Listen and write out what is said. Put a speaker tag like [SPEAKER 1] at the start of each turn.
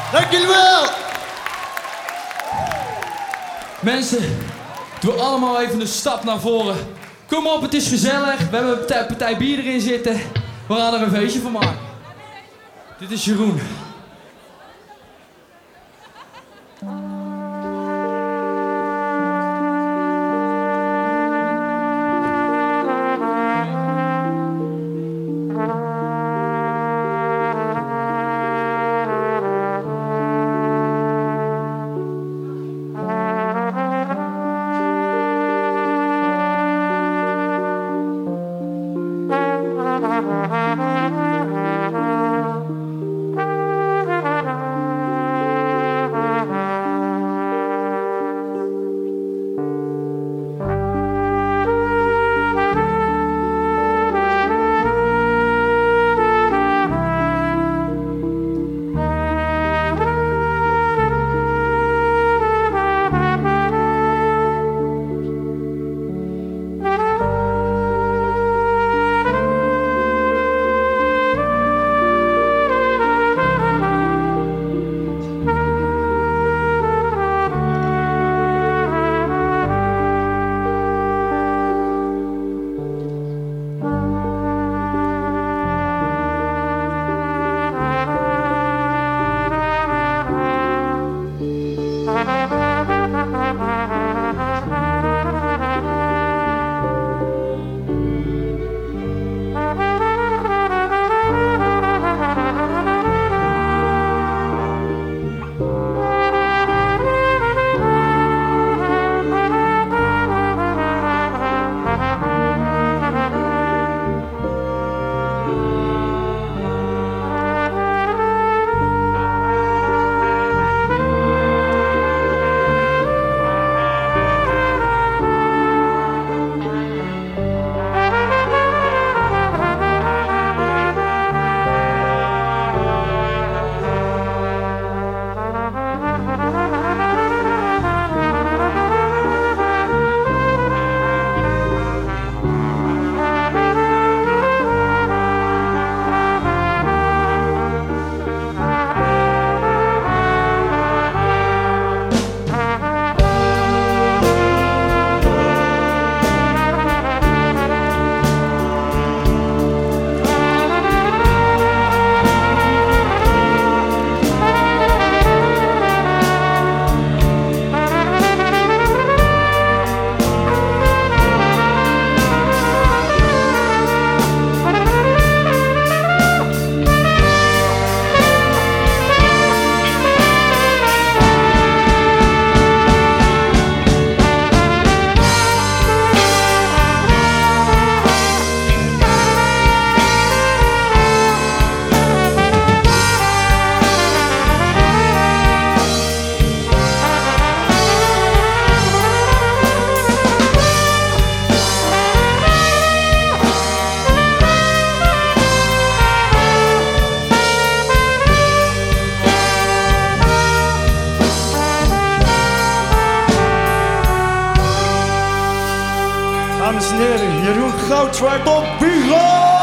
[SPEAKER 1] Dank jullie wel!
[SPEAKER 2] Mensen, doe allemaal even een stap naar voren. Kom op, het is gezellig. We hebben een partij bier erin zitten. We gaan er een feestje van maken. Dit is Jeroen.
[SPEAKER 1] Dames en heren, Jeroen Goudzwaard op Bureau!